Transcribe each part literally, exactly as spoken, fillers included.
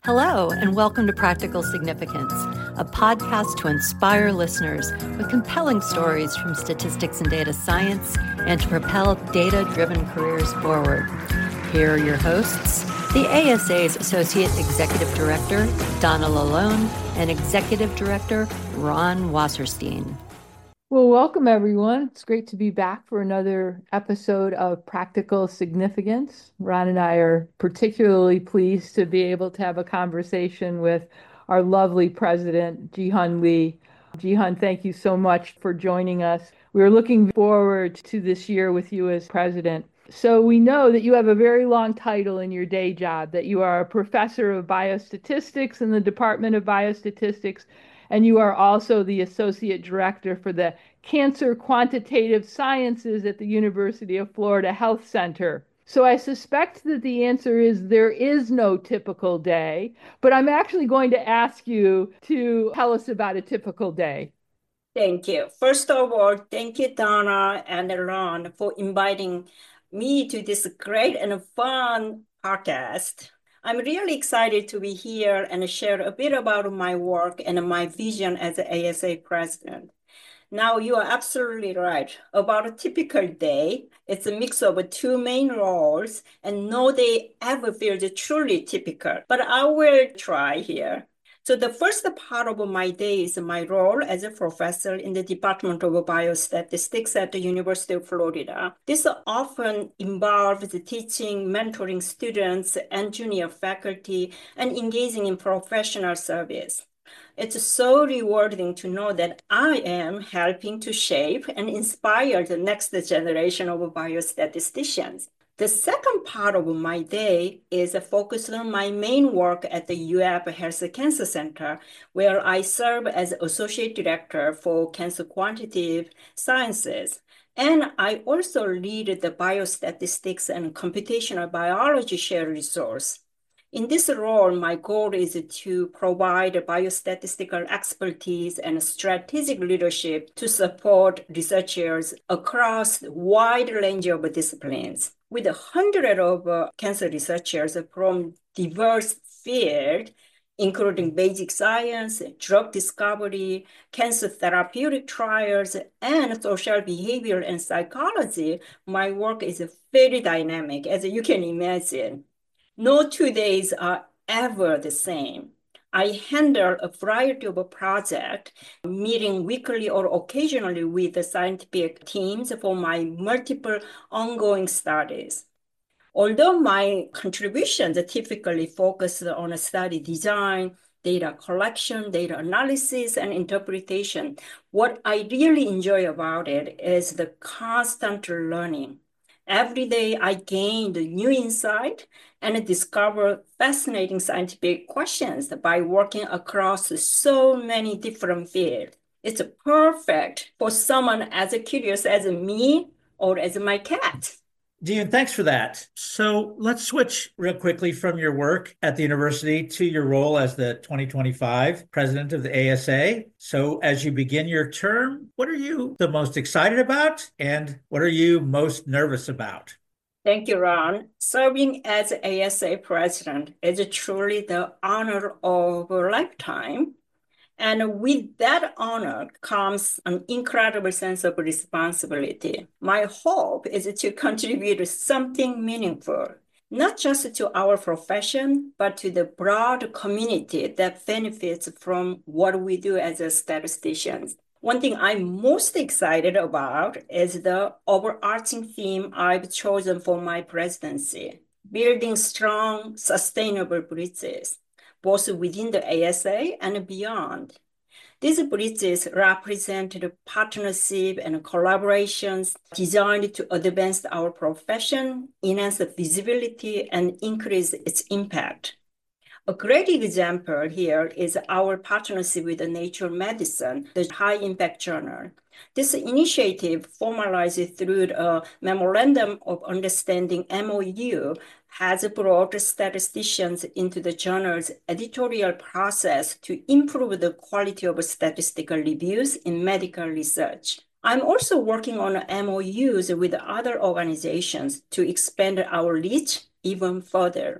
Hello, and welcome to Practical Significance, a podcast to inspire listeners with compelling stories from statistics and data science and to propel data-driven careers forward. Here are your hosts, the A S A's Associate Executive Director, Donna Lalone, and Executive Director, Ron Wasserstein. Well, welcome everyone. It's great to be back for another episode of Practical Significance. Ron and I are particularly pleased to be able to have a conversation with our lovely president, Ji-Hun Lee. Ji-Hun, thank you so much for joining us. We're looking forward to this year with you as president. So we know that you have a very long title in your day job, that you are a professor of biostatistics in the Department of Biostatistics, and you are also the associate director for the Cancer Quantitative Sciences at the University of Florida Health Center. So I suspect that the answer is there is no typical day, but I'm actually going to ask you to tell us about a typical day. Thank you. First of all, thank you, Donna and Ron, for inviting me to this great and fun podcast. I'm really excited to be here and share a bit about my work and my vision as an A S A president. Now, you are absolutely right. About a typical day, it's a mix of two main roles, and no day ever feels truly typical. But I will try here. So the first part of my day is my role as a professor in the Department of Biostatistics at the University of Florida. This often involves teaching, mentoring students and junior faculty, and engaging in professional service. It's so rewarding to know that I am helping to shape and inspire the next generation of biostatisticians. The second part of my day is focused on my main work at the U F Health Cancer Center, where I serve as Associate Director for Cancer Quantitative Sciences. And I also lead the Biostatistics and Computational Biology Shared Resource. In this role, my goal is to provide biostatistical expertise and strategic leadership to support researchers across a wide range of disciplines. With hundreds of uh, cancer researchers from diverse fields, including basic science, drug discovery, cancer therapeutic trials, and social behavior and psychology, my work is very dynamic, as you can imagine. No two days are ever the same. I handle a variety of projects, meeting weekly or occasionally with the scientific teams for my multiple ongoing studies. Although my contributions typically focus on study design, data collection, data analysis, and interpretation, what I really enjoy about it is the constant learning. Every day I gain new insight and discover fascinating scientific questions by working across so many different fields. It's perfect for someone as curious as me or as my cat. Dean, thanks for that. So let's switch real quickly from your work at the university to your role as the twenty twenty-five president of the A S A. So as you begin your term, what are you the most excited about and what are you most nervous about? Thank you, Ron. Serving as A S A president is truly the honor of a lifetime. And with that honor comes an incredible sense of responsibility. My hope is to contribute something meaningful, not just to our profession, but to the broad community that benefits from what we do as a statisticians. One thing I'm most excited about is the overarching theme I've chosen for my presidency, building strong, sustainable bridges, both within the A S A and beyond. These bridges represent the partnership and collaborations designed to advance our profession, enhance visibility, and increase its impact. A great example here is our partnership with Nature Medicine, the high-impact journal. This initiative, formalized through a Memorandum of Understanding M O U, has brought statisticians into the journal's editorial process to improve the quality of statistical reviews in medical research. I'm also working on M O Us with other organizations to expand our reach even further.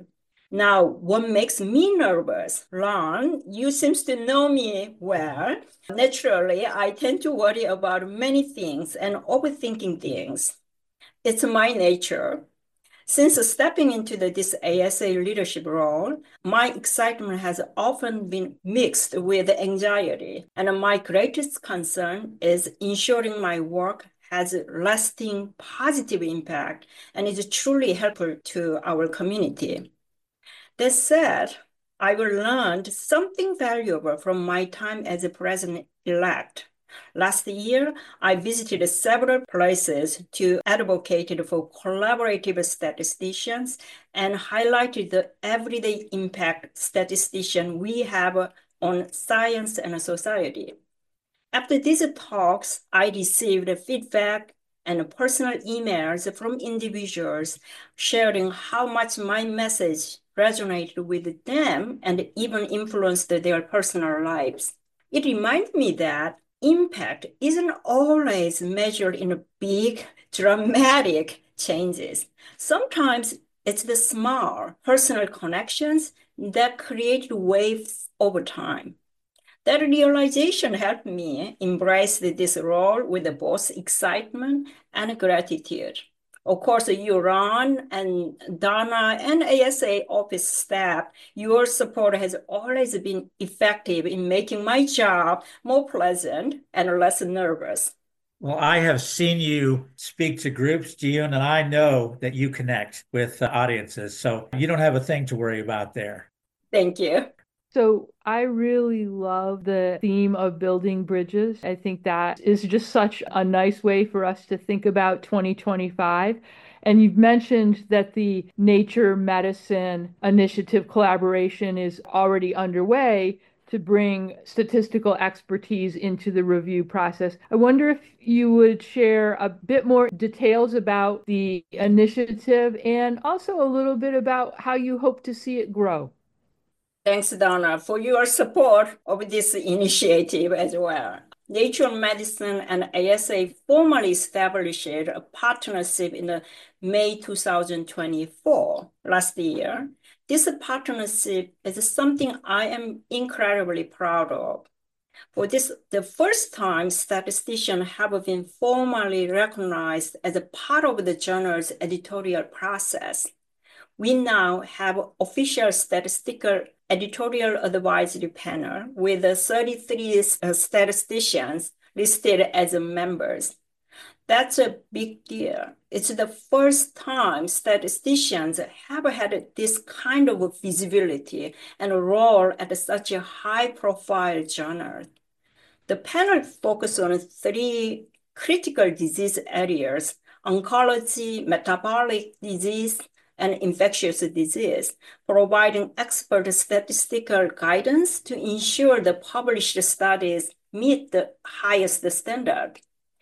Now, what makes me nervous? Ron, you seem to know me well. Naturally, I tend to worry about many things and overthinking things. It's my nature. Since stepping into the, this A S A leadership role, my excitement has often been mixed with anxiety, and my greatest concern is ensuring my work has a lasting positive impact and is truly helpful to our community. That said, I will learn something valuable from my time as a president-elect. Last year, I visited several places to advocate for collaborative statisticians and highlighted the everyday impact statisticians we have on science and society. After these talks, I received feedback and personal emails from individuals sharing how much my message resonated with them and even influenced their personal lives. It reminded me that impact isn't always measured in big, dramatic changes. Sometimes it's the small personal connections that create waves over time. That realization helped me embrace this role with both excitement and gratitude. Of course, you, Ron, and Donna, and A S A office staff, your support has always been effective in making my job more pleasant and less nervous. Well, I have seen you speak to groups, Jiyun, and I know that you connect with uh, audiences. So you don't have a thing to worry about there. Thank you. So I really love the theme of building bridges. I think that is just such a nice way for us to think about twenty twenty-five. And you've mentioned that the Nature Medicine Initiative collaboration is already underway to bring statistical expertise into the review process. I wonder if you would share a bit more details about the initiative and also a little bit about how you hope to see it grow. Thanks, Donna, for your support of this initiative as well. Nature Medicine and A S A formally established a partnership in May two thousand twenty-four, last year. This partnership is something I am incredibly proud of. For this, the first time statisticians have been formally recognized as a part of the journal's editorial process. We now have official statistical editorial advisory panel with thirty-three statisticians listed as members. That's a big deal. It's the first time statisticians have had this kind of visibility and role at such a high-profile journal. The panel focused on three critical disease areas: oncology, metabolic disease, and infectious disease, providing expert statistical guidance to ensure the published studies meet the highest standard.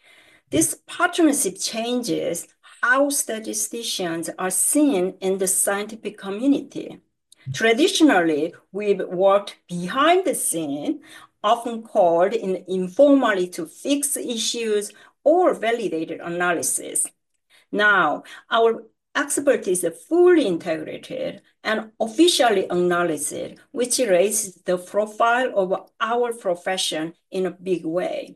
This partnership changes how statisticians are seen in the scientific community. Traditionally, we've worked behind the scene, often called in informally to fix issues or validate analysis. Now, our expertise is fully integrated and officially acknowledged, which raises the profile of our profession in a big way.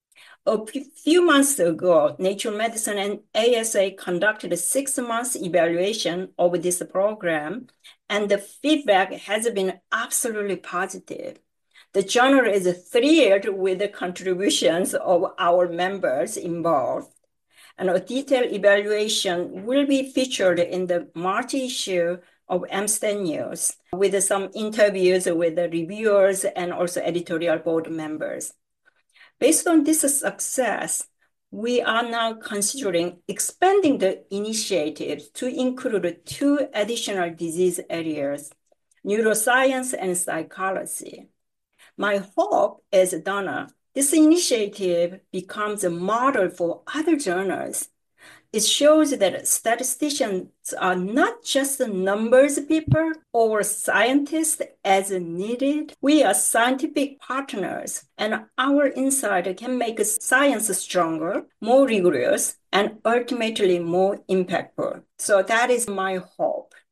A few months ago, Nature Medicine and A S A conducted a six-month evaluation of this program, and the feedback has been absolutely positive. The journal is thrilled with the contributions of our members involved, and a detailed evaluation will be featured in the March issue of AMSTED News, with some interviews with the reviewers and also editorial board members. Based on this success, we are now considering expanding the initiative to include two additional disease areas, neuroscience and psychology. My hope is, Donna, this initiative becomes a model for other journals. It shows that statisticians are not just numbers people or scientists as needed. We are scientific partners, and our insight can make science stronger, more rigorous, and ultimately more impactful. So that is my hope.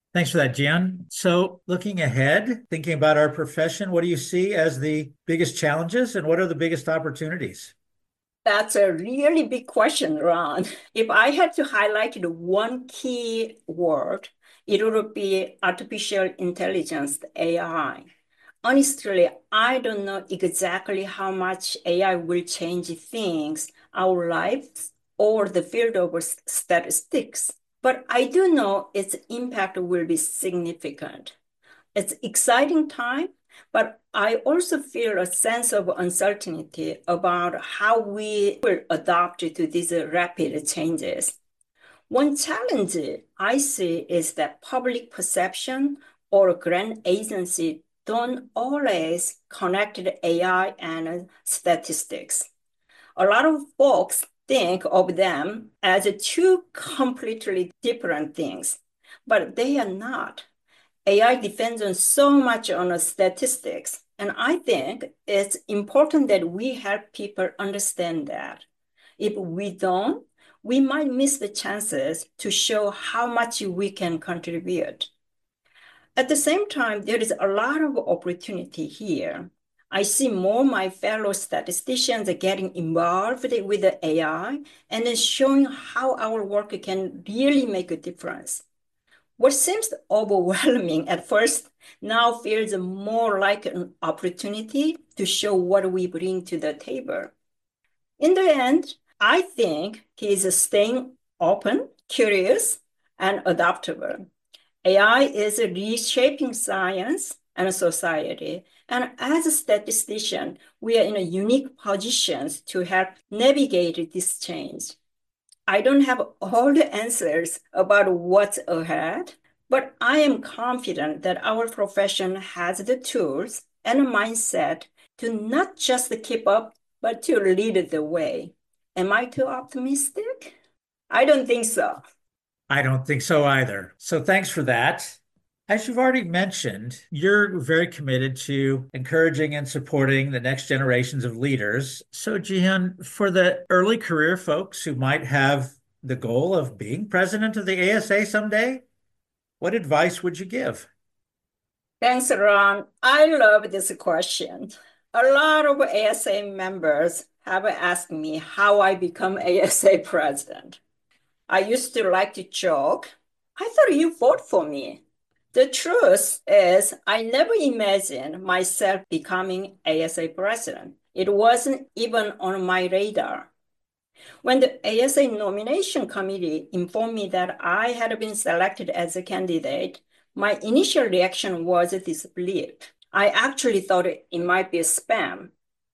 Thanks for that, Gian. So looking ahead, thinking about our profession, what do you see as the biggest challenges and what are the biggest opportunities? That's a really big question, Ron. If I had to highlight the one key word, it would be artificial intelligence, A I. Honestly, I don't know exactly how much A I will change things, our lives, or the field of statistics. But I do know its impact will be significant. It's exciting time, but I also feel a sense of uncertainty about how we will adapt to these rapid changes. One challenge I see is that public perception or grant agency don't always connect A I and statistics. A lot of folks think of them as two completely different things, but they are not. A I depends on so much on statistics, and I think it's important that we help people understand that. If we don't, we might miss the chances to show how much we can contribute. At the same time, there is a lot of opportunity here. I see more my fellow statisticians are getting involved with the A I and then showing how our work can really make a difference. What seems overwhelming at first now feels more like an opportunity to show what we bring to the table. In the end, I think he is staying open, curious, and adaptable. A I is reshaping science and society. And as a statistician, we are in a unique position to help navigate this change. I don't have all the answers about what's ahead, but I am confident that our profession has the tools and a mindset to not just keep up, but to lead the way. Am I too optimistic? I don't think so. I don't think so either. So thanks for that. As you've already mentioned, you're very committed to encouraging and supporting the next generations of leaders. So, Jihan, for the early career folks who might have the goal of being president of the A S A someday, what advice would you give? Thanks, Ron. I love this question. A lot of A S A members have asked me how I become A S A president. I used to like to joke, I thought you voted for me. The truth is, I never imagined myself becoming A S A president. It wasn't even on my radar. When the A S A nomination committee informed me that I had been selected as a candidate, my initial reaction was disbelief. I actually thought it might be a spam.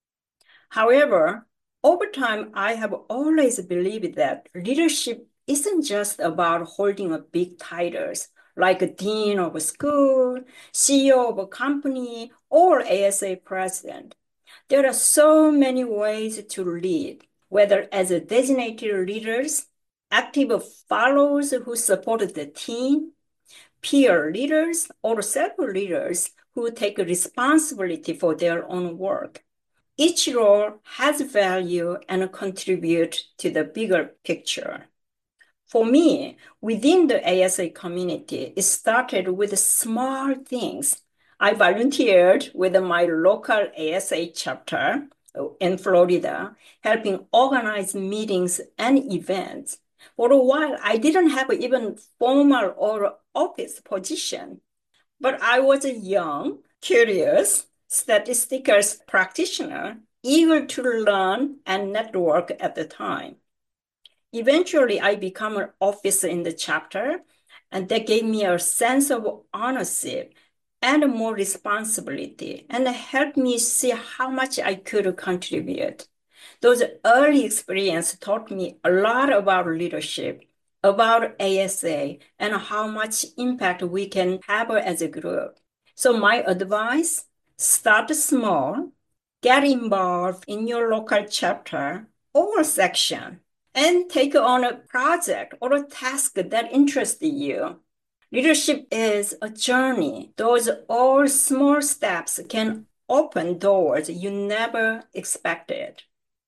However, over time, I have always believed that leadership isn't just about holding a big titles like a dean of a school, C E O of a company, or A S A president. There are so many ways to lead, whether as a designated leaders, active followers who support the team, peer leaders, or self-leaders who take responsibility for their own work. Each role has value and contribute to the bigger picture. For me, within the A S A community, it started with small things. I volunteered with my local A S A chapter in Florida, helping organize meetings and events. For a while, I didn't have even formal or office position, but I was a young, curious, statistical practitioner, eager to learn and network at the time. Eventually, I became an officer in the chapter, and that gave me a sense of ownership and more responsibility, and helped me see how much I could contribute. Those early experiences taught me a lot about leadership, about A S A, and how much impact we can have as a group. So my advice, start small, get involved in your local chapter or section, and take on a project or a task that interests you. Leadership is a journey. Those all small steps can open doors you never expected.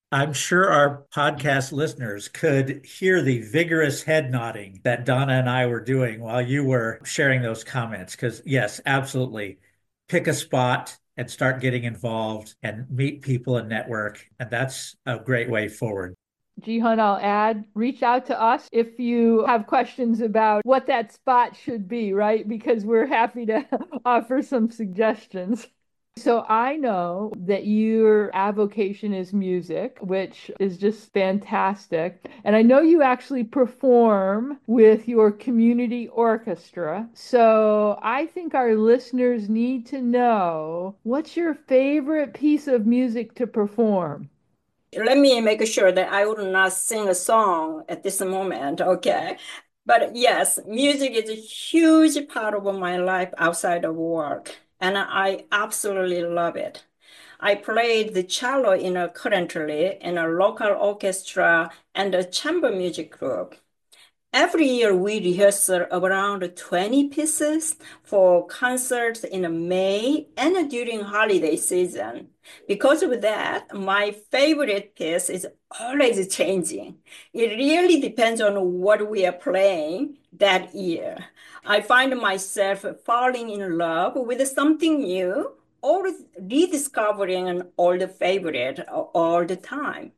I'm sure our podcast listeners could hear the vigorous head nodding that Donna and I were doing while you were sharing those comments. Because, yes, absolutely. Pick a spot and start getting involved and meet people and network. And that's a great way forward. Jihan, I'll add, reach out to us if you have questions about what that spot should be, right? Because we're happy to offer some suggestions. So I know that your avocation is music, which is just fantastic. And I know you actually perform with your community orchestra. So I think our listeners need to know, what's your favorite piece of music to perform? Let me make sure that I will not sing a song at this moment, okay? But yes, music is a huge part of my life outside of work, and I absolutely love it. I played the cello in a currently in a local orchestra and a chamber music group. Every year we rehearse around twenty pieces for concerts in May and during holiday season. Because of that, my favorite piece is always changing. It really depends on what we are playing that year. I find myself falling in love with something new or rediscovering an old favorite all the time.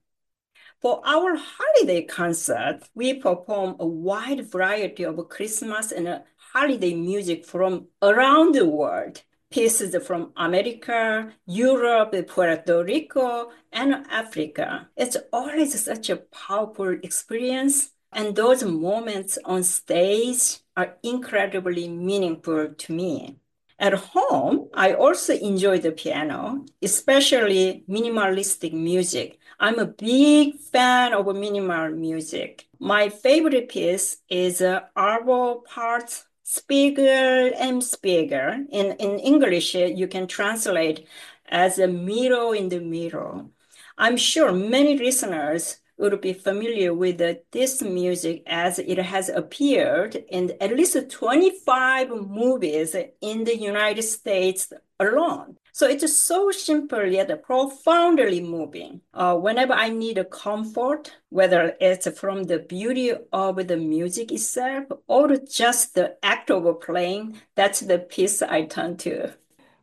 For our holiday concert, we perform a wide variety of Christmas and holiday music from around the world. Pieces from America, Europe, Puerto Rico, and Africa. It's always such a powerful experience, and those moments on stage are incredibly meaningful to me. At home, I also enjoy the piano, especially minimalistic music. I'm a big fan of minimal music. My favorite piece is uh, Arvo Part's Spiegel and Spiegel. In, in English, uh, you can translate as a mirror in the mirror. I'm sure many listeners would be familiar with uh, this music as it has appeared in at least twenty-five movies in the United States alone. So it's so simple yet profoundly moving. Uh, whenever I need a comfort, whether it's from the beauty of the music itself or just the act of playing, that's the piece I turn to.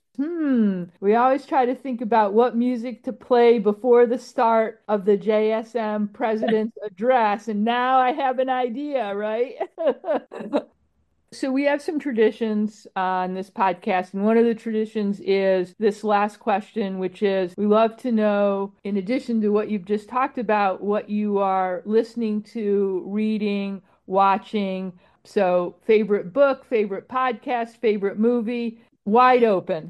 Hmm. We always try to think about what music to play before the start of the J S M President's address, and now I have an idea, right? So we have some traditions on this podcast, and one of the traditions is this last question, which is we love to know, in addition to what you've just talked about, what you are listening to, reading, watching. So favorite book, favorite podcast, favorite movie, wide open.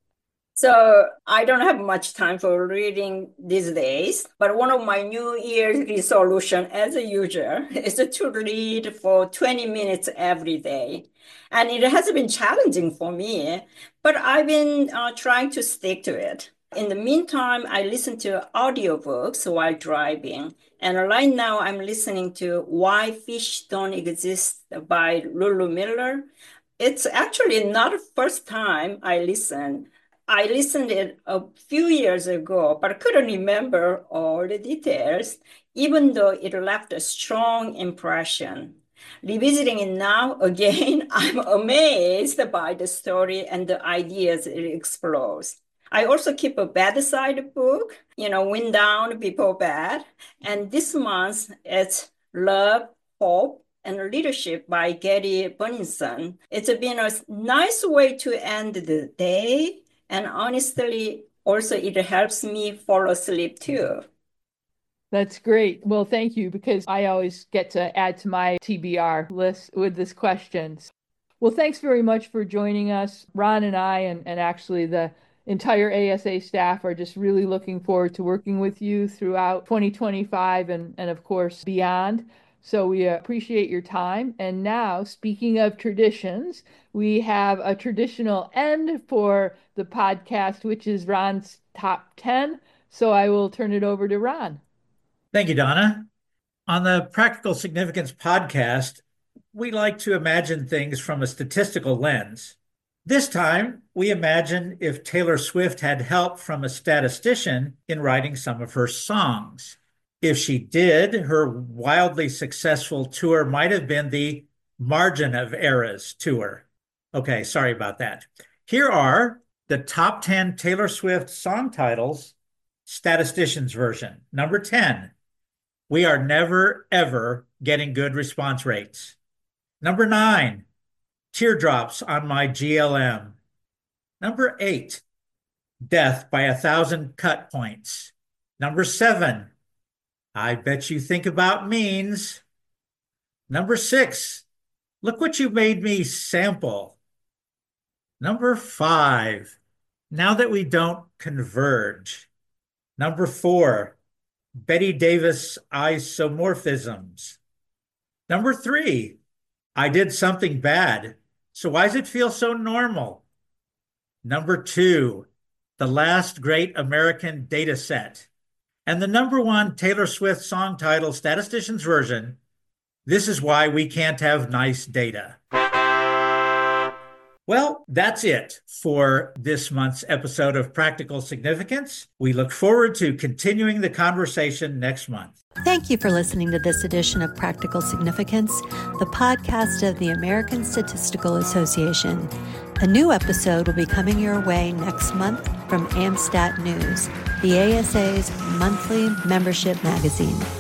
So I don't have much time for reading these days, but one of my New Year's resolution, as usual, is to read for twenty minutes every day. And it has been challenging for me, but I've been uh, trying to stick to it. In the meantime, I listen to audiobooks while driving. And right now I'm listening to Why Fish Don't Exist by Lulu Miller. It's actually not the first time I listen. I listened it a few years ago, but couldn't remember all the details, even though it left a strong impression. Revisiting it now again, I'm amazed by the story and the ideas it explores. I also keep a bedside book, you know, Wind Down Before Bed. And this month it's Love, Hope, and Leadership by Gary Bunninson. It's been a nice way to end the day. And honestly, also it helps me fall asleep too. That's great. Well, thank you, because I always get to add to my T B R list with this question. Well, thanks very much for joining us. Ron and I, and, and actually the entire A S A staff, are just really looking forward to working with you throughout twenty twenty-five and, and of course beyond. So we appreciate your time. And now, speaking of traditions, we have a traditional end for the podcast, which is Ron's top ten. So I will turn it over to Ron. Thank you, Donna. On the Practical Significance podcast, we like to imagine things from a statistical lens. This time, we imagine if Taylor Swift had help from a statistician in writing some of her songs. If she did, her wildly successful tour might have been the Margin of Errors tour. Okay, sorry about that. Here are the top ten Taylor Swift song titles, statistician's version. Number ten, We Are Never, Ever Getting Good Response Rates. Number nine, Teardrops on My G L M. Number eight, Death by a Thousand Cut Points. Number seven, I Bet You Think About Means. Number six, Look What You Made Me Sample. Number five, Now That We Don't Converge. Number four, Betty Davis Isomorphisms. Number three, I Did Something Bad, So Why's It Feel So Normal? Number two, The Last Great American Data Set. And the number one Taylor Swift song title, statistician's version, This Is Why We Can't Have Nice Data. Well, that's it for this month's episode of Practical Significance. We look forward to continuing the conversation next month. Thank you for listening to this edition of Practical Significance, the podcast of the American Statistical Association. A new episode will be coming your way next month from AmStat News, the A S A's monthly membership magazine.